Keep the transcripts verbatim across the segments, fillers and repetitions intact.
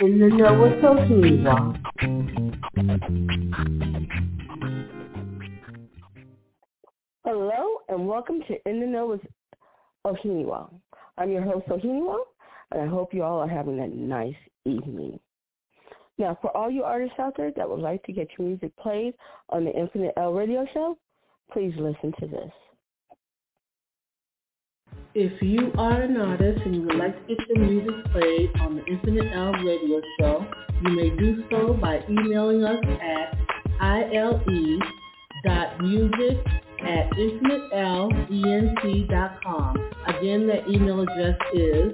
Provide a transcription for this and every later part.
in the know with Ohiniwa. Hello and welcome to In the Know with Ohiniwa. I'm your host Ohiniwa, and I hope you all are having a nice evening. Now, for all you artists out there that would like to get your music played on the Infinite L radio show, please listen to this. If you are an artist and you would like to get your music played on the Infinite L radio show, you may do so by emailing us at ile.music at infinitelent dot com. Again, that email address is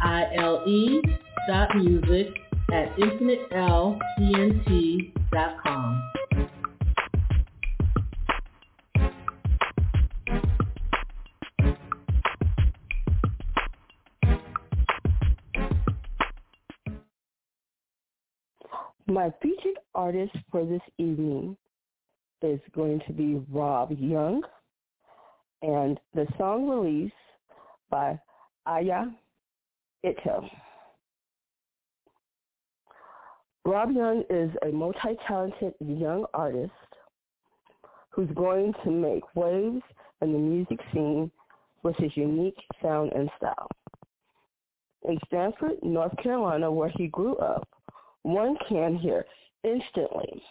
ile.music at infinitelent dot com. My featured artist for this evening is going to be Rob Young, and the song released by Aya Ito. Rob Young is a multi-talented young artist who's going to make waves in the music scene with his unique sound and style. In Stanford, North Carolina, where he grew up, one can hear instantly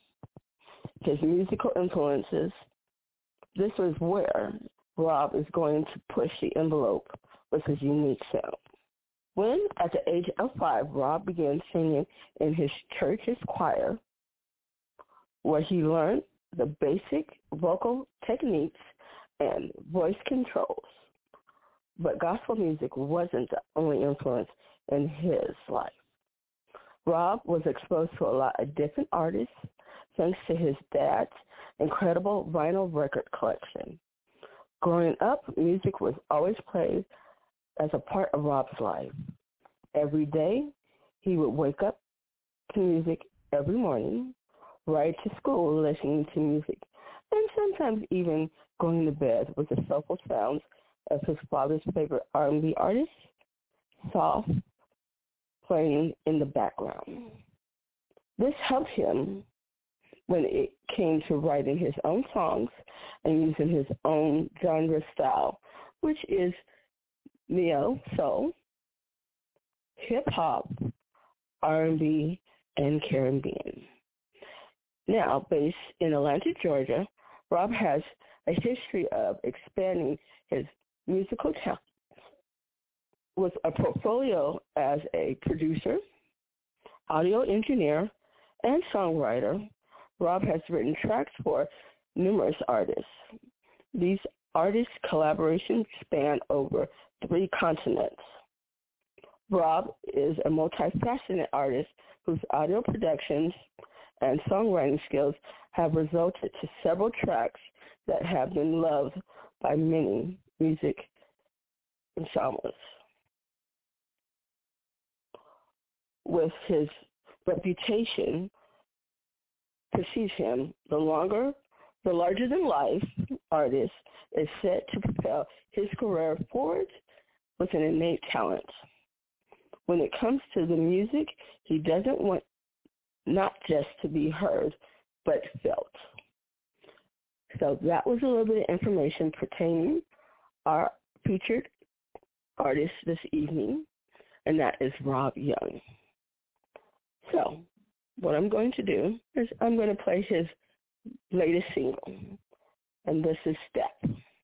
his musical influences. This is where Rob is going to push the envelope with his unique sound. When, at the age of five, Rob began singing in his church's choir, where he learned the basic vocal techniques and voice controls. But gospel music wasn't the only influence in his life. Rob was exposed to a lot of different artists thanks to his dad's incredible vinyl record collection. Growing up, music was always played as a part of Rob's life. Every day, he would wake up to music every morning, ride to school listening to music, and sometimes even going to bed with the soulful sounds of his father's favorite R and B artist, soft, playing in the background. This helped him when it came to writing his own songs and using his own genre style, which is neo soul, hip-hop, R and B, and Caribbean. Now, based in Atlanta, Georgia, Rob has a history of expanding his musical talent with a portfolio as a producer, audio engineer, and songwriter. Rob has written tracks for numerous artists. These artists' collaborations span over three continents. Rob is a multifaceted artist whose audio productions and songwriting skills have resulted to several tracks that have been loved by many music ensembles. With his reputation precedes him, the longer, the larger-than-life artist is set to propel his career forward with an innate talent. When it comes to the music, he doesn't want not just to be heard, but felt. So that was a little bit of information pertaining our featured artist this evening, and that is Rob Young. So what I'm going to do is I'm going to play his latest single, and this is Step.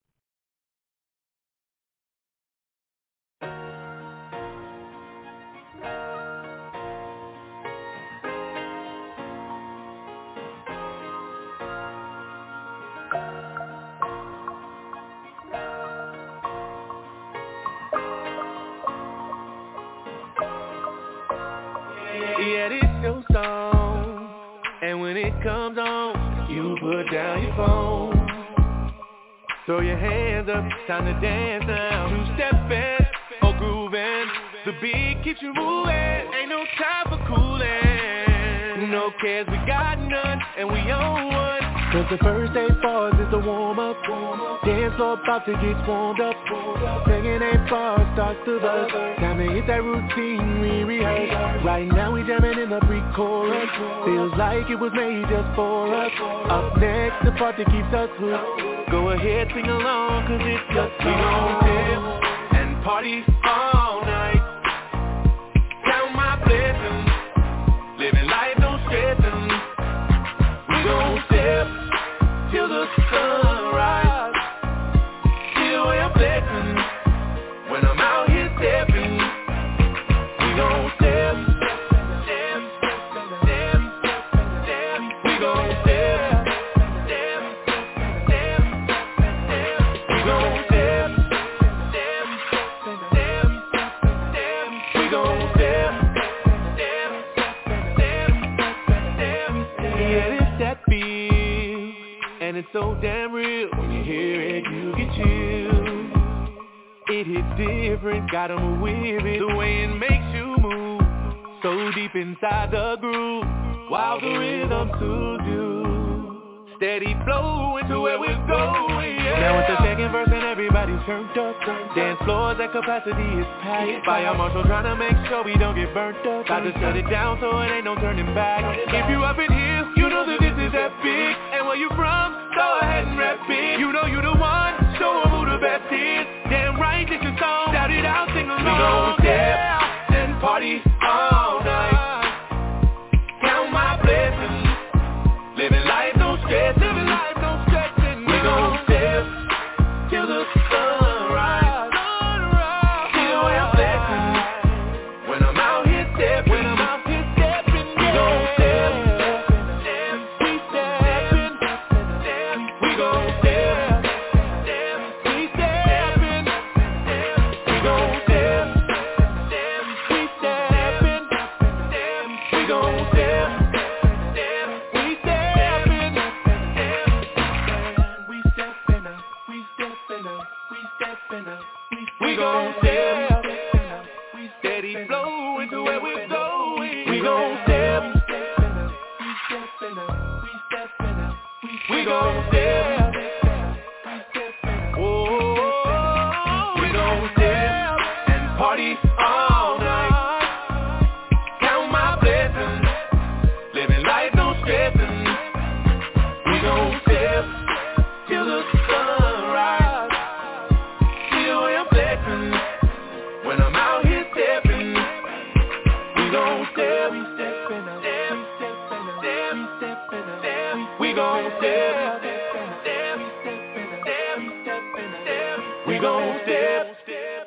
Yeah, this your song, and when it comes on, you put down your phone. Throw your hands up, time to dance now. Two-stepping or grooving, the beat keeps you moving. Ain't no time for cooling. No cares, we got none, and we own one. Cause the first day bars is the warm-up. Dance floor about to get warmed up. Second day bars starts to buzz. Time to hit that routine we rehearse. Right now we jamming in the pre-chorus. Feels like it was made just for us. Up next, the part that keeps us hooked. Go ahead, sing along, cause it's just we gon' dip and party all night. Count my blessings, living life no stressing. We gon' dip till the sunrise. Still where I'm flexing when I'm out here stepping. We gon' step, step, step, step. We gon' step, step, step, step. We gon' step, step, step, step. We gon' step, step, step, step. Yeah, it's that feel, and it's so damn real. When you hear it, you get chills. It hits different, gotta move with it. The way it makes you move, so deep inside the groove, while the rhythm soothes you. Steady flowing to where we're going, yeah. Now it's the second verse and everybody's turned up. Dance floors at capacity is packed. Fire marshal trying to make sure we don't get burnt up. Got to shut it down so it ain't no turning back. If you up in here, you know that this is epic. And where you from, go ahead and rap it. You know you the one, show 'em who the best is. Damn right, this your song, shout it out, sing along. We gon' step and party all night. Count my blessings, living life no stress, living life no stressing. We gon' step till the sunrise. Still where I'm flexing when I'm out here stepping. When I'm out here stepping, we gon' step, step, we stepping, step. We gon' step, step, we stepping, step. We gon' step, step, we stepping, step. We gon' step, step, we stepping, step. We stepping up, we stepping up, we stepping up. We gon' step, we steady flowing to where we're going. We gon' step, we stepping up, we stepping up. We gon' step, oh, we gon' step and party all night. Count my blessings, living life no stressing. We gon' step till the sunrise. Still where I'm flexing when I'm out here stepping. We gon' step, we stepping up, step, we stepping up, step, we stepping up, step. We gon' step, step, we stepping up, step, we stepping up, step. We gon' step, step.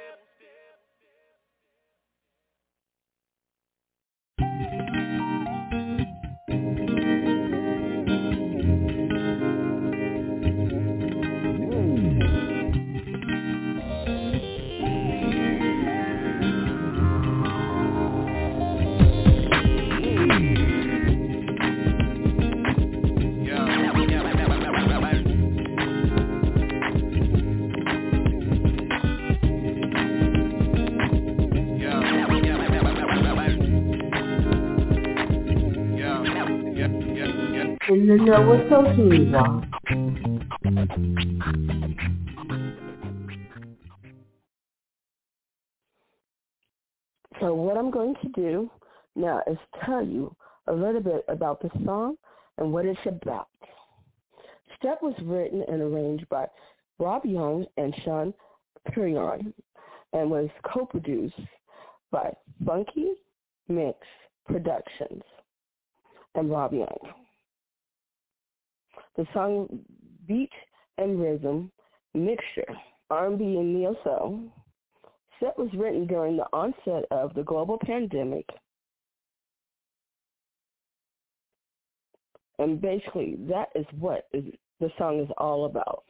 And you know what's so smooth, y'all. So what I'm going to do now is tell you a little bit about the song and what it's about. Step was written and arranged by Rob Young and Sean Perion and was co-produced by Funky Mix Productions and Rob Young. The song beat and rhythm mixture, R and B and neo-soul. Step was written during the onset of the global pandemic, and basically that is what is, the song is all about.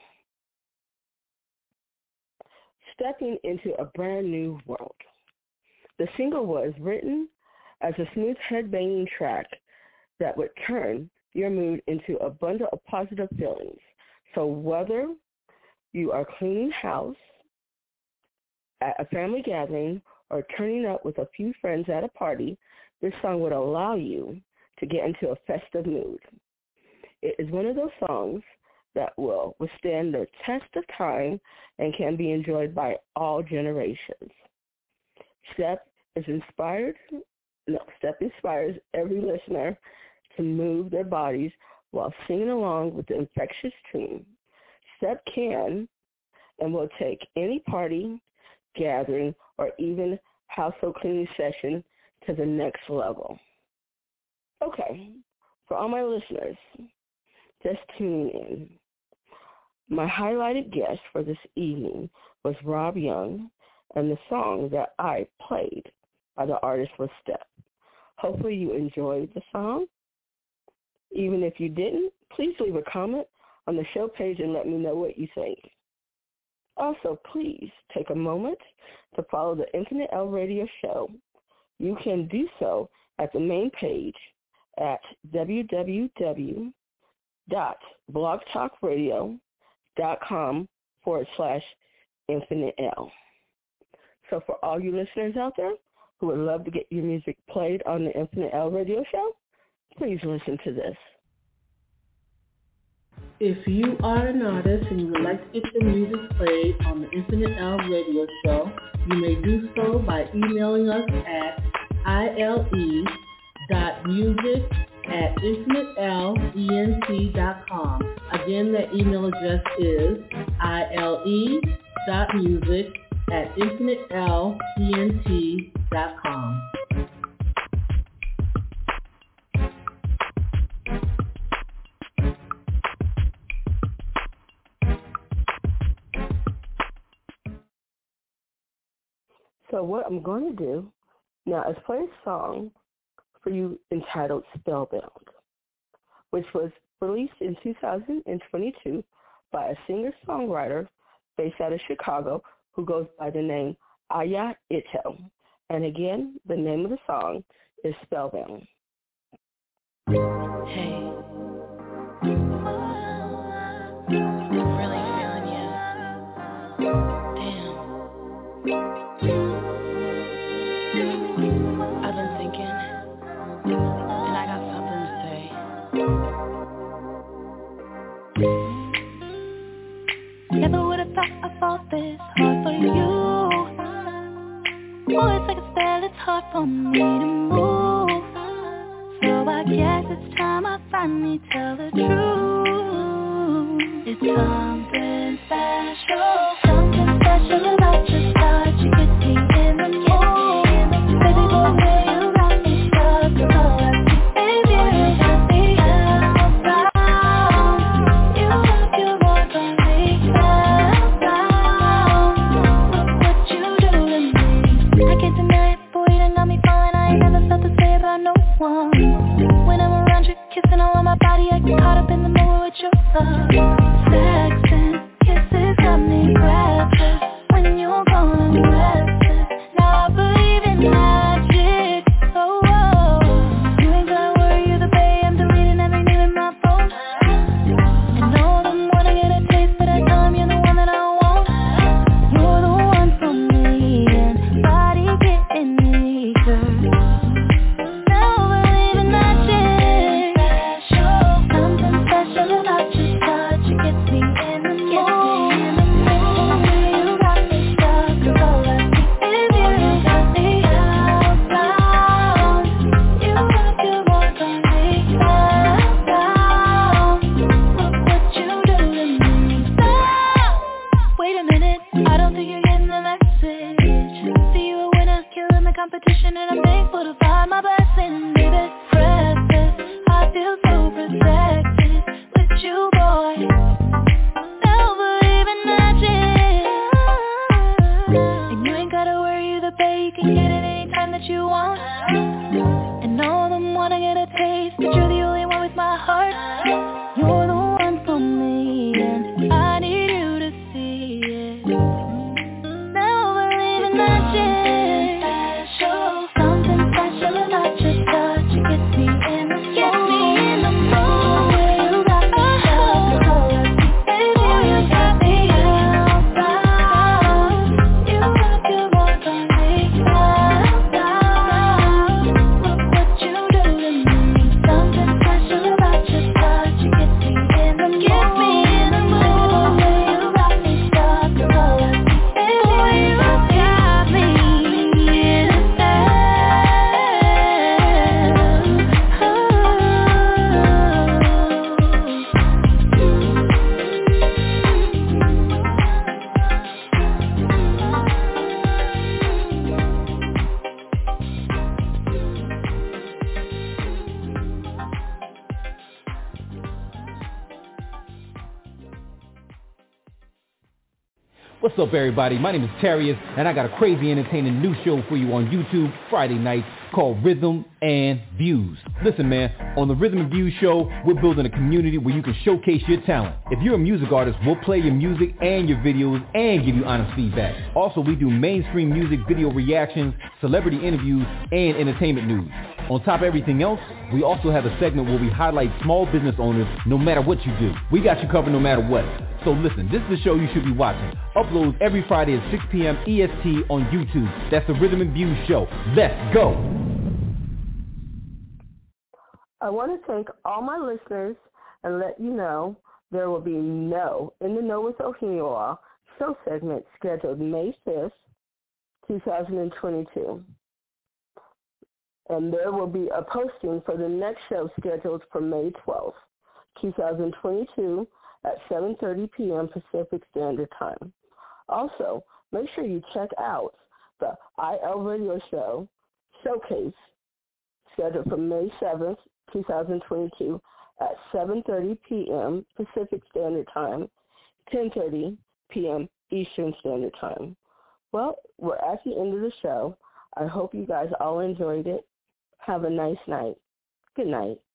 Stepping into a brand new world. The single was written as a smooth headbanging track that would turn your mood into a bundle of positive feelings. So whether you are cleaning house, at a family gathering, or turning up with a few friends at a party, this song would allow you to get into a festive mood. It is one of those songs that will withstand the test of time and can be enjoyed by all generations. Step is inspired, no, Step inspires every listener to move their bodies while singing along with the infectious tune. Step can and will take any party, gathering, or even household cleaning session to the next level. Okay, for all my listeners, just tuning in. My highlighted guest for this evening was Rob Young, and the song that I played by the artist was Step. Hopefully you enjoyed the song. Even if you didn't, please leave a comment on the show page and let me know what you think. Also, please take a moment to follow the Infinite L Radio Show. You can do so at the main page at www.blogtalkradio.com forward slash Infinite L. So for all you listeners out there who would love to get your music played on the Infinite L Radio Show, please listen to this. If you are an artist and you would like to get your music played on the Infinite L Radio Show, you may do so by emailing us at ile.music at infinitelent dot com. Again, that email address is ile.music at infinitelent dot com. So what I'm going to do now is play a song for you entitled Spellbound, which was released in two thousand twenty-two by a singer-songwriter based out of Chicago who goes by the name Aya Ito. And again, the name of the song is Spellbound. Hey. I'm really feeling you. Damn. I've been thinking, and I got something to say. Never would have thought I fought this hard for you. Oh, it's like a spell, it's hard for me to move. So I guess it's time I finally tell the truth. It's something special, something special about your touch. You get me in the mood. Baby boy, where you got me stuck. Oh, I see, baby, you got me hellbound. You love your voice on me, hellbound. Look what you do to me. I can't deny it, boy, you done got me falling. I ain't never felt this way about no one. When I'm around you, kissing all on my body, I get caught up in the moment with your love. Sex and kisses got me breathless. When you're gone, I'm restless. Now I believe in magic. Oh, oh. You ain't gotta worry, you're the bae. I'm deleting every name in my phone. And all of them wanna get a taste, but I tell them you're the one that I want. You're the one for me, and body getting eager. Now I believe in magic. Something special about your touch. It gets me in the mood. You got me stuck. Cause all I see is you. Got me hellbound. You love your voice on me, hellbound. Look what you do to me. Stop. Wait a minute, I don't think you're getting the message. See you a winner, killing the competition, and I'm thankful to find my blessing, baby. Precious, I feel so protected with you, boy. Now believe in magic. And you ain't gotta worry, you're the bae. You can get it anytime that you want. And all of them wanna get a taste, but you're the only one with my heart. You're the one for me, and I need you to see it. Now believe in magic. Special, something special about your touch. It gets me in the mood. Gets me in the mood. You got me stuck. Oh, I see, baby, you got me hellbound. You love your voice on me, hellbound. Look what you do to me. Something special about your touch. What's up, everybody? My name is Terrius, and I got a crazy entertaining new show for you on YouTube Friday nights called Rhythm and Views. Listen, man, on the Rhythm and Views show, we're building a community where you can showcase your talent. If you're a music artist, we'll play your music and your videos and give you honest feedback. Also, we do mainstream music video reactions, celebrity interviews, and entertainment news. On top of everything else, we also have a segment where we highlight small business owners no matter what you do. We got you covered no matter what. So listen, this is the show you should be watching. Uploads every Friday at six p.m. E S T on YouTube. That's the Rhythm and Views show. Let's go. I want to thank all my listeners and let you know there will be no In the Know with Ohio show segment scheduled May fifth, twenty twenty-two. And there will be a posting for the next show scheduled for May twelfth, twenty twenty-two at seven thirty p.m. Pacific Standard Time. Also, make sure you check out the I L Radio Show Showcase scheduled for May seventh, twenty twenty-two at seven thirty p.m. Pacific Standard Time, ten thirty p.m. Eastern Standard Time. Well, we're at the end of the show. I hope you guys all enjoyed it. Have a nice night. Good night.